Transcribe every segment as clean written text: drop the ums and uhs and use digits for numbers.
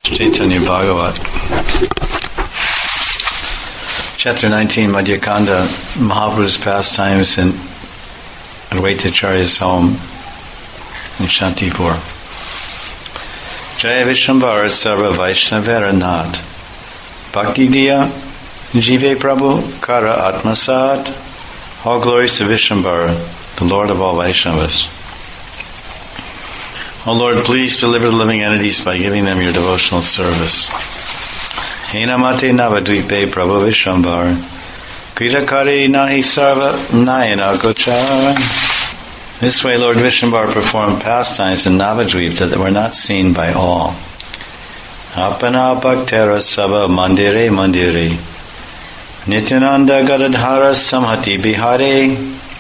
Chaitanya Bhagavat, Chapter 19, Madhyakanda, Mahaprabhu's pastimes in Advaitacharya's home in Shantipur. Jaya Vishwambara Sarva Vaishnavera Nath Bhakti Diya Jive Prabhu Kara Atmasat. All glories to Vishwambara, the Lord of all Vaishnavas. O Lord, please deliver the living entities by giving them your devotional service. Henamate Navadvipe Prabhu Vishwambar Kritakari Nahi Sarva Nayana Gochar. This way, Lord Vishwambar performed pastimes in Navadvip that were not seen by all. Apana Bhaktera Sabha Mandire Mandire Nityananda Gadadhara Samhati Bihare.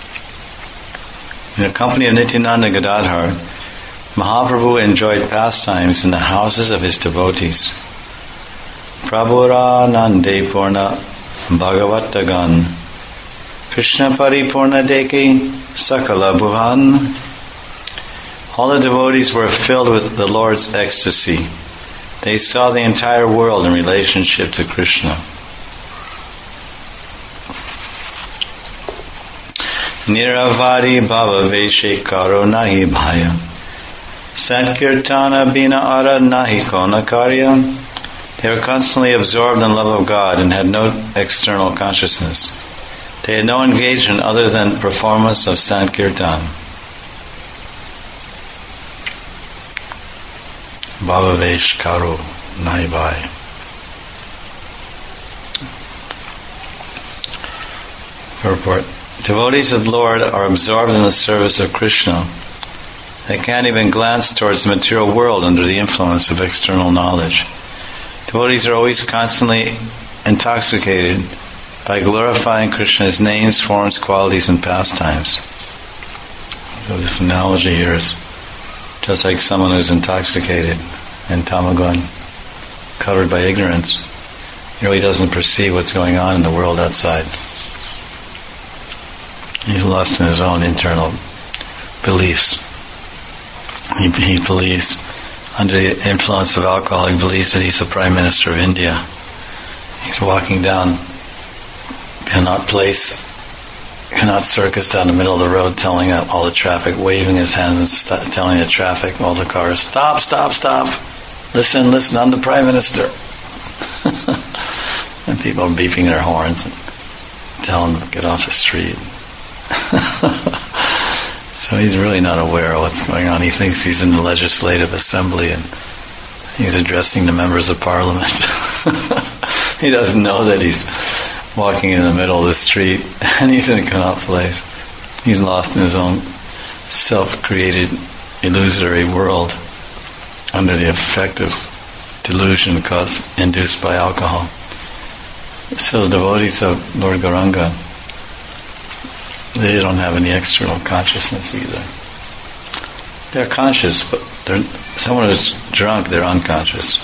In the company of Nityananda Gadadhar, Mahaprabhu enjoyed pastimes in the houses of his devotees. Prabhura Nande Purna Bhagavatagan Krishna Paripurna Deki Sakala Bhuvan. All the devotees were filled with the Lord's ecstasy. They saw the entire world in relationship to Krishna. Niravari Bhava Veshe Karo Nahi Bhaya Sankirtana Bina Ara Nahi Kona Karya. They were constantly absorbed in the love of God and had no external consciousness. They had no engagement other than performance of Sankirtan. Bhavavesh Karo Nahi Bhaya. Purport. Devotees of the Lord are absorbed in the service of Krishna. They can't even glance towards the material world under the influence of external knowledge. Devotees are always constantly intoxicated by glorifying Krishna's names, forms, qualities, and pastimes. So this analogy here is just like someone who's intoxicated and tamagun, covered by ignorance. He really doesn't perceive what's going on in the world outside. He's lost in his own internal beliefs. He believes, under the influence of alcohol, he believes that he's the Prime Minister of India. He's walking down Connaught Place, Connaught Circus, down the middle of the road, telling all the traffic, waving his hands and telling the traffic, all the cars, stop, stop, stop. Listen, I'm the Prime Minister. And people are beeping their horns and telling them to get off the street. So he's really not aware of what's going on. He thinks he's in the Legislative Assembly and he's addressing the members of Parliament. He doesn't know that he's walking in the middle of the street and he's in Connaught Place. He's lost in his own self-created illusory world under the effect of delusion induced by alcohol. So the devotees of Lord Gauranga, they don't have any external consciousness either. They're conscious, but someone who's drunk, they're unconscious.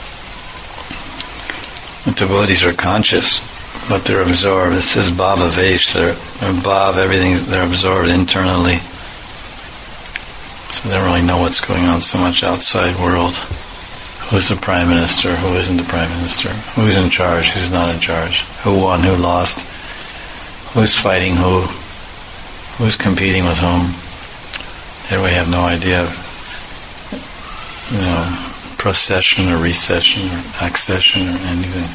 The devotees are conscious, but they're absorbed. It says bhava vesh, they're bhav, they're absorbed internally. So they don't really know what's going on so much outside world. Who's the Prime Minister? Who isn't the Prime Minister? Who's in charge? Who's not in charge? Who won? Who lost? Who's fighting who? Who's competing with whom? They really have no idea of, procession or recession or accession or anything.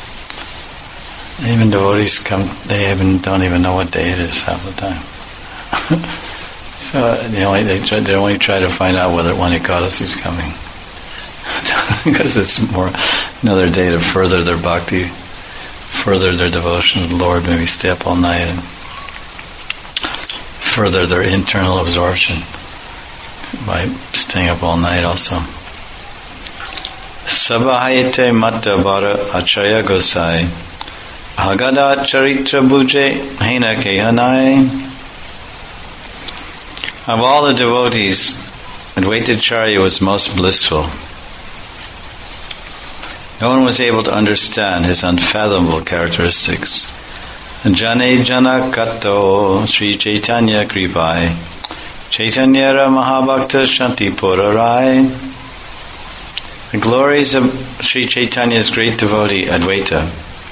Even devotees don't even know what day it is half the time. So they only try to find out when Ekadasi is coming. Because it's more another day to further their bhakti, further their devotion to the Lord, maybe stay up all night and further their internal absorption by staying up all night also. Sabahayate Matta Vara Acharya Gosai Agada Charitra Buje Hena Kehanai. Of all the devotees, Advaitacharya was most blissful. No one was able to understand his unfathomable characteristics. Jane Jana Kato Sri Chaitanya Kripai Chaitanya Mahabhakta Shantipura Rai. The glories of Sri Chaitanya's great devotee, Advaita,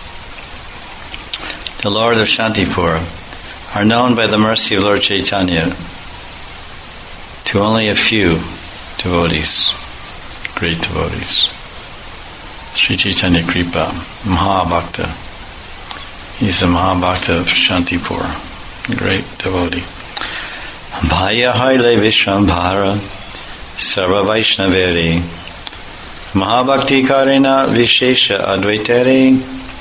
the Lord of Shantipur, are known by the mercy of Lord Chaitanya to only a few devotees, great devotees. Sri Chaitanya Kripa, Mahabhakta. He's the Mahabhakta of Shantipur, a great devotee. Bhaya Haile Vishwambhara Sarva Vaishnaveri Mahabhakti Karena Vishesha Advaitere.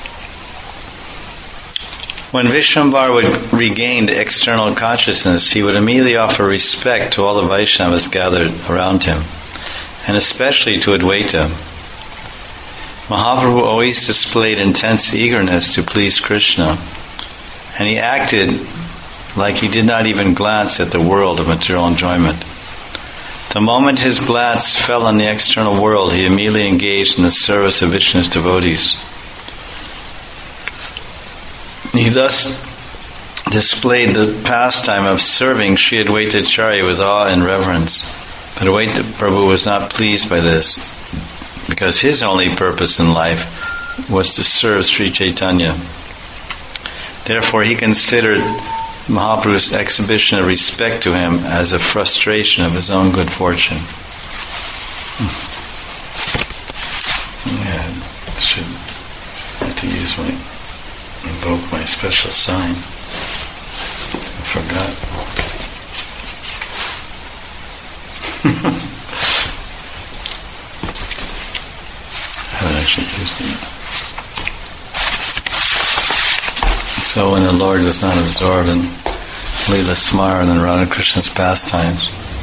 When Vishwambhara would regain external consciousness, he would immediately offer respect to all the Vaishnavas gathered around him, and especially to Advaita. Mahaprabhu always displayed intense eagerness to please Krishna, and he acted like he did not even glance at the world of material enjoyment. The moment his glance fell on the external world, he immediately engaged in the service of Vishnu's devotees. He thus displayed the pastime of serving Sri Advaita Acharya with awe and reverence. But Advaita Prabhu was not pleased by this, because his only purpose in life was to serve Sri Chaitanya. Therefore, he considered Mahaprabhu's exhibition of respect to him as a frustration of his own good fortune. Yeah, I should have to invoke my special sign. I forgot. I haven't actually used it. So when the Lord was not absorbed in Leela Smaran and Radha Krishna's pastimes,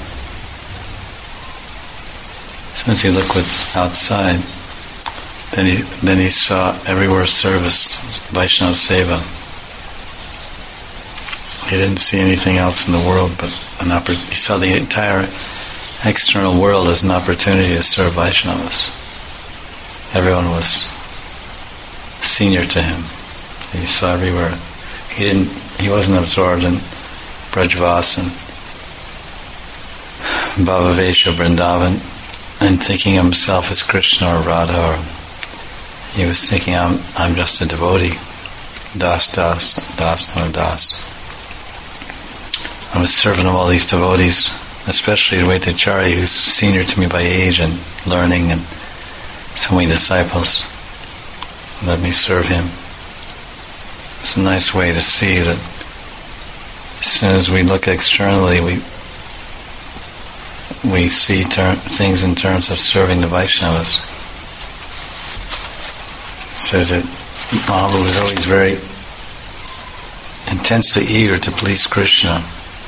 as soon as he looked outside, then he saw everywhere service, Vaishnava Seva. He didn't see anything else in the world, but he saw the entire external world as an opportunity to serve Vaishnavas. Everyone was senior to him. He saw everywhere. He wasn't absorbed in Brajvas and Bhavavesha Vrindavan and thinking of himself as Krishna or Radha, or he was thinking, I'm just a devotee. Das, no das. I'm a servant of all these devotees, especially Advaita Acharya, who's senior to me by age and learning and so many disciples. Let me serve him. It's a nice way to see that as soon as we look externally, we see things in terms of serving the Vaishnavas. It says that Mahaprabhu was always very intensely eager to please Krishna.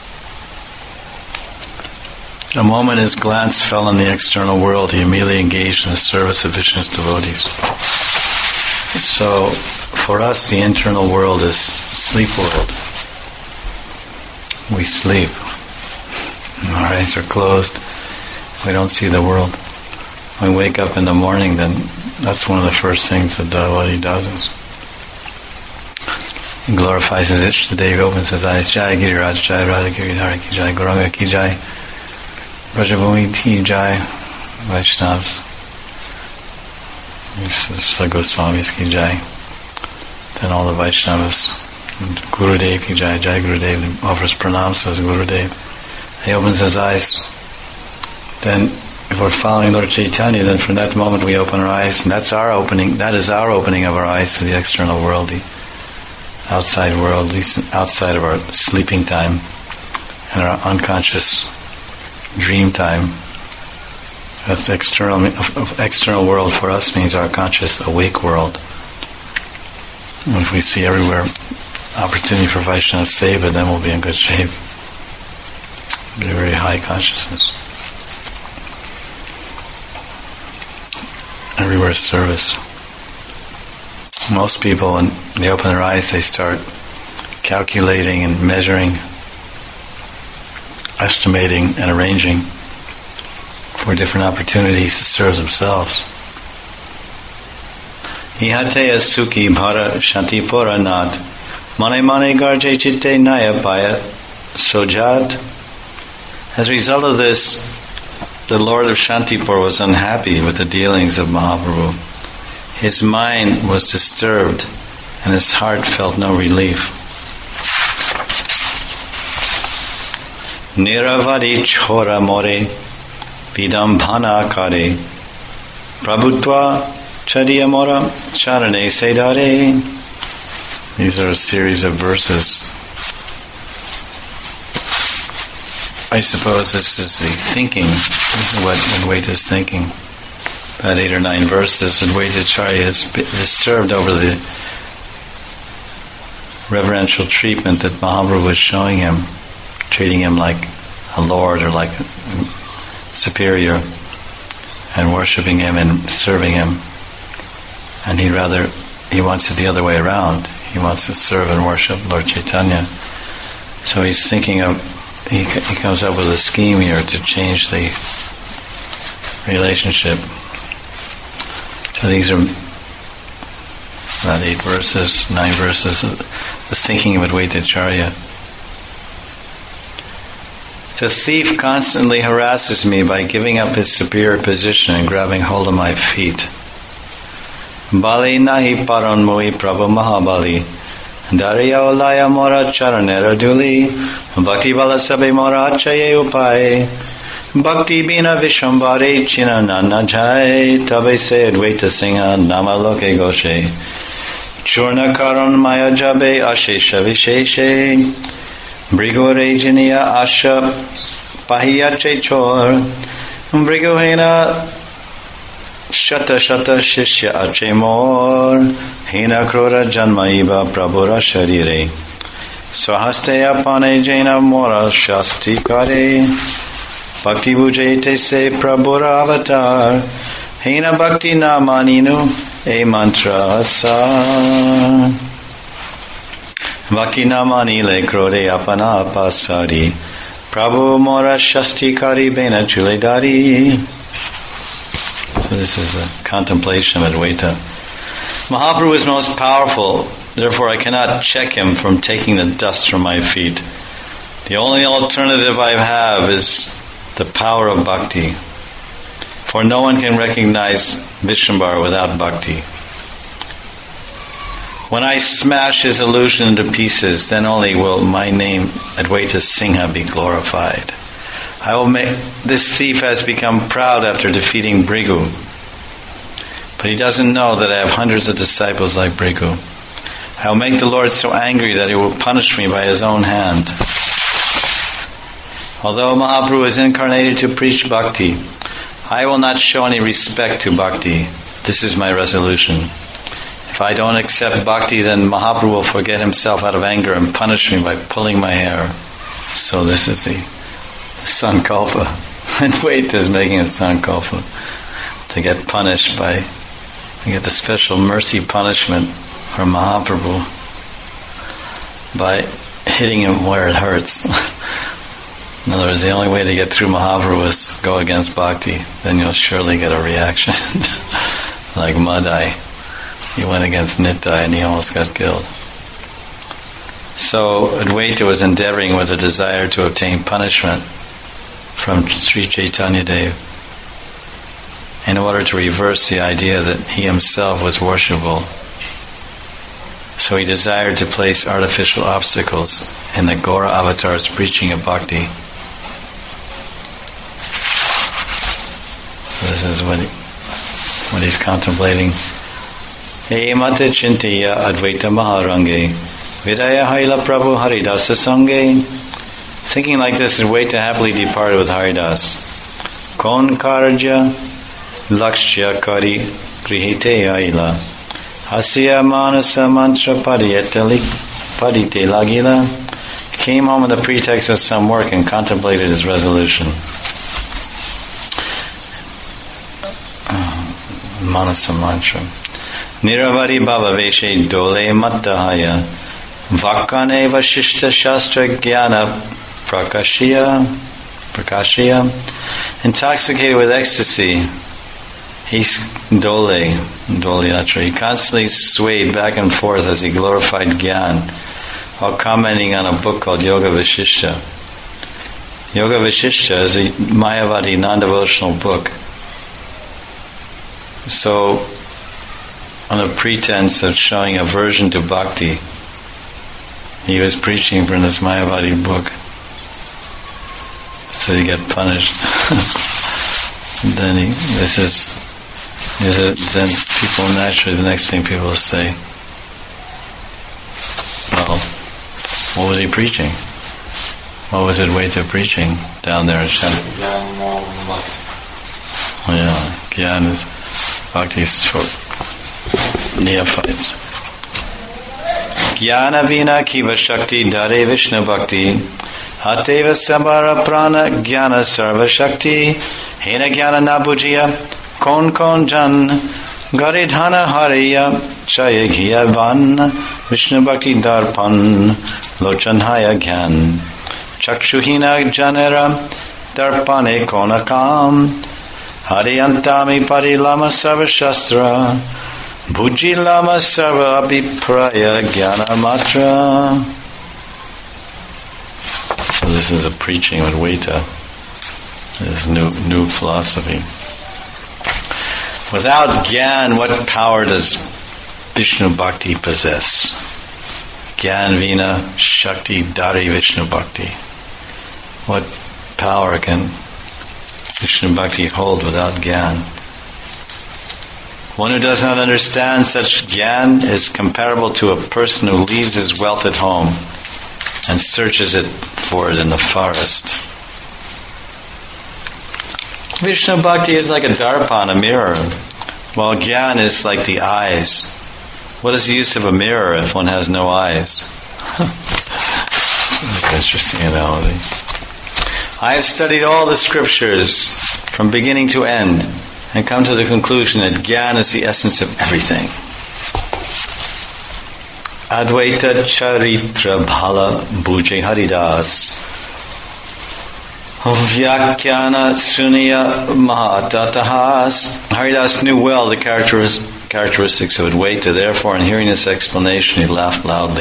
The moment his glance fell on the external world, he immediately engaged in the service of Vishnu's devotees. So, for us, the internal world is sleep world. We sleep. Our eyes are closed. We don't see the world. When we wake up in the morning, then that's one of the first things that devotee does. He glorifies his Ishtadev, he opens his eyes. Jai Giriraj, Jai Radha Giridhara Ki Jai, Gauranga Ki Jai, Brajabhumi Ki Jai, Vaishnavas, Goswamis Ki Jai. Then all the Vaishnavas, Gurudev Ki Jai, Jai Gurudev, he offers pranams to his Gurudev. He opens his eyes. Then, if we're following Lord Chaitanya, then from that moment we open our eyes, and that's our opening. That is our opening of our eyes to the external world, the outside world, at least outside of our sleeping time and our unconscious dream time. That's external world for us means our conscious awake world. And if we see everywhere opportunity for Vaishnava Seva, then we'll be in good shape. Be a very high consciousness. Everywhere is service. Most people, when they open their eyes, they start calculating and measuring, estimating and arranging for different opportunities to serve themselves. Ihate sukhi bhara shantipura nat mane garje chitte naya paya sojat. As a result of this, the Lord of Shantipur was unhappy with the dealings of Mahaprabhu. His mind was disturbed and his heart felt no relief. Niravari chora more vidambhana kare prabhutva chadiya mora charane sedare. These are a series of verses. I suppose this is the thinking. This is what Advaita is thinking. About 8 or 9 verses. Advaitacharya is disturbed over the reverential treatment that Mahaprabhu was showing him, treating him like a lord or like a superior, and worshipping him and serving him. And he wants it the other way around. He wants to serve and worship Lord Chaitanya. So he's thinking of, he comes up with a scheme here to change the relationship. So these are about 8 verses, 9 verses, the thinking of Advaitacharya. The thief constantly harasses me by giving up his superior position and grabbing hold of my feet. Bali nahi paron mui prabhu mahabali. Dariya olaya mora charanera duli. Bhakti bala sabe mora achaye upaye. Bhakti bina vishambare china nana jai. Tabe se Advaita Singha nama loke goshe. Churna karon maya jabe ashesha visheshe. Brigore jiniya asha pahiyache chor. Briguhena shata shishya ache mor. Hina krora janmaiva prabhura sharire. Swahasteya pane jaina mora shasti kare. Bhakti bhujete se prabhura avatar. Hina bhakti namaninu e mantra asa. Bhakti namani le krore apana pasari. Prabhu mora shasti kari bena chuledari. So this is the contemplation of Advaita. Mahaprabhu is most powerful, therefore I cannot check him from taking the dust from my feet. The only alternative I have is the power of bhakti. For no one can recognize Vishwambara without bhakti. When I smash his illusion into pieces, then only will my name, Advaita Singha, be glorified. I will make this thief has become proud after defeating Brigu. But he doesn't know that I have hundreds of disciples like Brigu. I will make the Lord so angry that he will punish me by his own hand. Although Mahaprabhu is incarnated to preach bhakti, I will not show any respect to bhakti. This is my resolution. If I don't accept bhakti, then Mahaprabhu will forget himself out of anger and punish me by pulling my hair. So this is the sankalpa. Advaita is making a sankalpa to get punished to get the special mercy punishment from Mahaprabhu by hitting him where it hurts. In other words, the only way to get through Mahaprabhu is go against bhakti. Then you'll surely get a reaction. Like Madai. He went against Nittai and he almost got killed. So Advaita was endeavoring with a desire to obtain punishment from Sri Chaitanya Dev in order to reverse the idea that he himself was worshipable. So he desired to place artificial obstacles in the Gaura Avatar's preaching of bhakti. This is what he's contemplating. Hey mate chintiya Advaita Maharange Vidaya Haila Prabhu Haridasa Sange. Thinking like this, Advaita happily departed with Haridas. Kon Karja Lakshya Kari Grihite Aila Hasya Manasa Mantra Padite Lagila. He came home with the pretext of some work and contemplated his resolution. Manasa Mantra Niravari Baba Veshe Dole Mattahaya Vakane Vashishta Shastra Jnana Prakashya. Intoxicated with ecstasy, he's dole, he constantly swayed back and forth as he glorified Gyan while commenting on a book called Yoga Vashishta. Yoga Vashishta is a Mayavadi non-devotional book. So, on the pretense of showing aversion to bhakti, he was preaching from this Mayavadi book. So he got punished. Then then people naturally, the next thing people will say, well, what was he preaching? What was Advaita preaching down there in Shanti? Oh yeah, Gyan is bhakti is for neophytes. Jnana vina kiva shakti dare Vishnu bhakti ateva sambara prana jnana sarva shakti hena jnana nabujiya kon jan garidhana hariya chaya ghiya van Vishnu bhakti darpan lochanhaya jnana chakshuhina janera darpane konakam hariyantami parilama sarva shastra bhuji lama sarva abhipraya jnana matra. So this is a preaching of Advaita, this new philosophy. Without Gyan, what power does Vishnu Bhakti possess? Gyan Vina Shakti Dari Vishnu Bhakti. What power can Vishnu Bhakti hold without Gyan? One who does not understand such Gyan is comparable to a person who leaves his wealth at home and searches for it in the forest. Vishnu Bhakti is like a darpan, a mirror, while Gyan is like the eyes. What is the use of a mirror if one has no eyes? Interesting analogy. I have studied all the scriptures from beginning to end and come to the conclusion that Gyan is the essence of everything. Advaita Charitra Bhala Bhuje Haridas Vyakyana Sunya Mahatatahas. Haridas knew well the characteristics of Advaita, therefore in hearing this explanation he laughed loudly.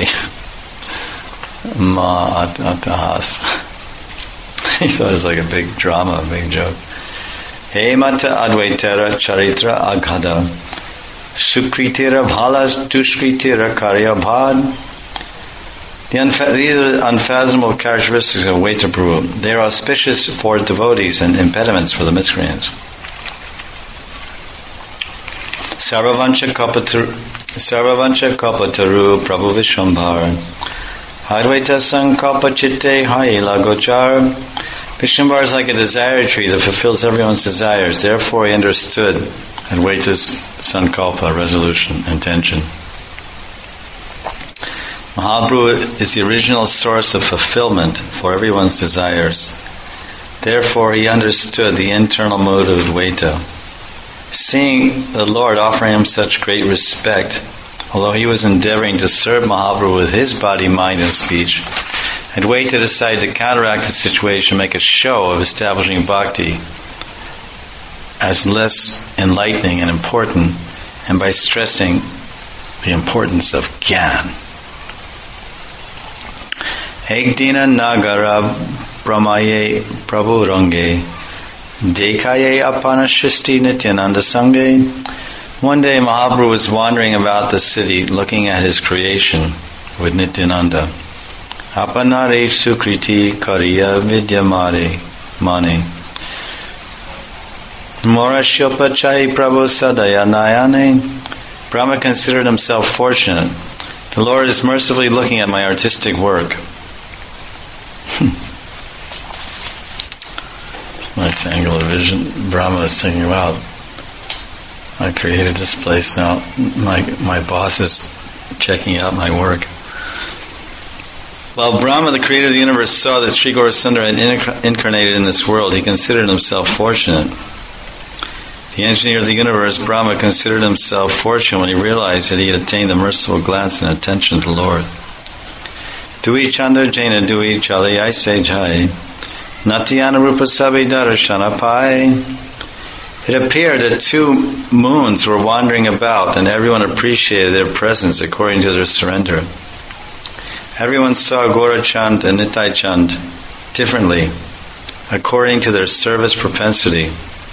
Mahatatahas. He thought it was like a big drama, a big joke. He mata Advaitara Charitra Aghada Sukritira Bhalas Dushkritira Karyabhad. These are unfathomable characteristics of Advaita Prabhu. They are auspicious for devotees and impediments for the miscreants. Sarvavancha Kapataru Prabhu Vishwambhar Advaita Sankalpa Chitte Haila Gochar. Vishwambhar is like a desire tree that fulfills everyone's desires. Therefore he understood Advaita's Sankalpa, resolution, intention. Mahaprabhu is the original source of fulfillment for everyone's desires. Therefore he understood the internal mood of Advaita. Seeing the Lord offering him such great respect, although he was endeavoring to serve Mahaprabhu with his body, mind, and speech, Advaita decided to counteract the situation, make a show of establishing bhakti as less enlightening and important, and by stressing the importance of Gyan. Ekdina Nagara Brahmaye Prabhu Range Dekaye Apana Shisti Nityananda Sange. One day Mahaprabhu was wandering about the city looking at his creation with Nityananda. Apanare Sukriti Kariya Vidyamare Mani Mora Shilpa Chai Prabhu Sadaya Nayane. Brahma considered himself fortunate. The Lord is mercifully looking at my artistic work. Nice angle of vision. Brahma is thinking, wow, I created this place now. My boss is checking out my work. While Brahma, the creator of the universe, saw that Sri Gaurasundara had incarnated in this world, he considered himself fortunate. The engineer of the universe, Brahma, considered himself fortunate when he realized that he had attained the merciful glance and attention of the Lord. Dui Chandra Jaina Dui Chale I say Jai Natyana Rupa Sabi Darashana Pai. It appeared that two moons were wandering about and everyone appreciated their presence according to their surrender. Everyone saw Gaurachand and Nitai Chand differently according to their service propensity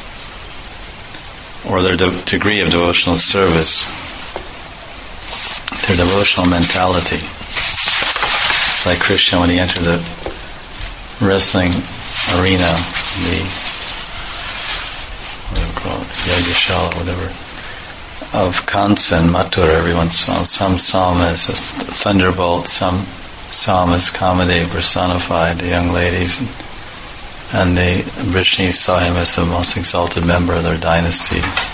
or their degree of devotional service, their devotional mentality. It's like Krishna when he entered the wrestling arena, Yagyashala, whatever, of Kansa and Mathura. Everyone saw some him as a thunderbolt, some saw him as Kamadev personified, the young ladies, and the Vrishnis saw him as the most exalted member of their dynasty.